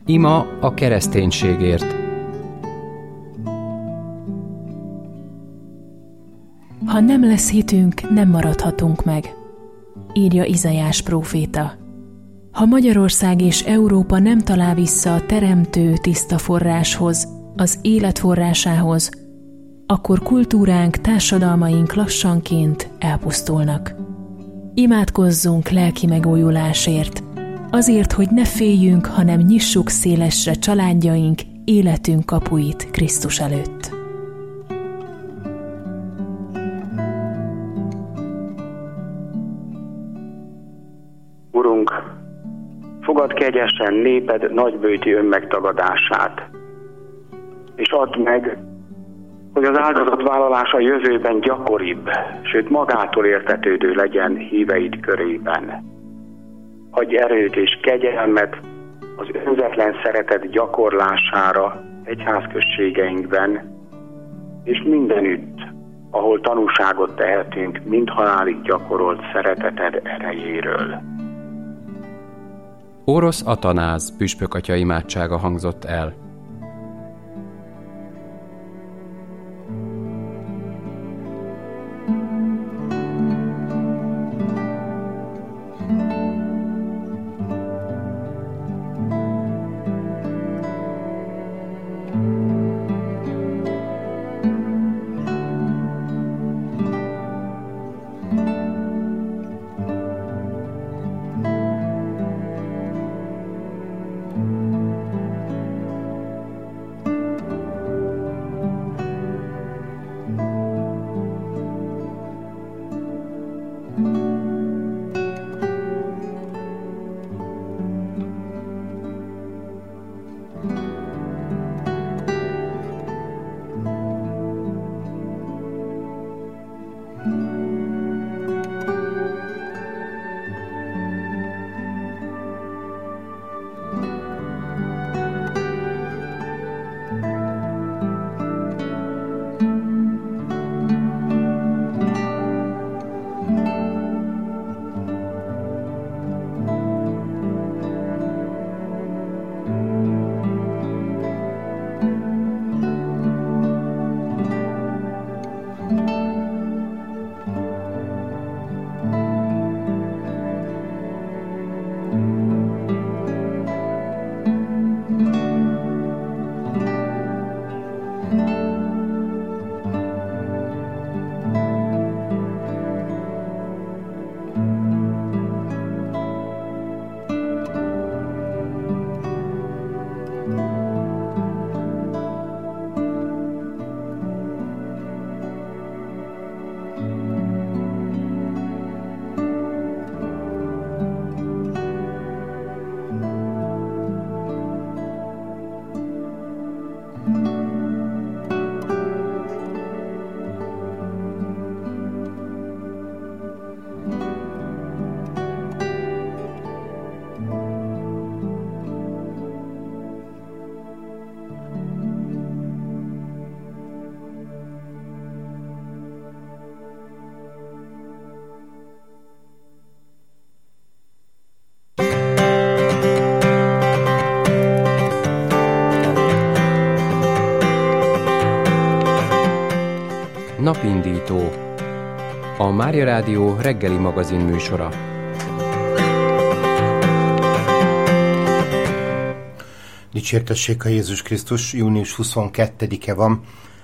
Ima a kereszténységért. Ha nem lesz hitünk, nem maradhatunk meg, írja Izaiás próféta. Ha Magyarország és Európa nem talál vissza a teremtő tiszta forráshoz, az élet forrásához, akkor kultúránk, társadalmaink lassanként elpusztulnak. Imádkozzunk lelki megújulásért, azért, hogy ne féljünk, hanem nyissuk szélesre családjaink, életünk kapuit Krisztus előtt. Urunk, fogadd kegyesen néped nagybőti önmegtagadását, és add meg, hogy az áldozatvállalás a jövőben gyakoribb, sőt magától értetődő legyen híveid körében. Adj erőt és kegyelmet az önzetlen szeretet gyakorlására egyházközségeinkben, és mindenütt, ahol tanúságot tehetünk mind halálig gyakorolt szereteted erejéről. Orosz Atanáz püspökatya imádsága hangzott el. Napindító, a Mária Rádió reggeli magazin műsora. Dicsértessék a Jézus Krisztus, június 22-e van,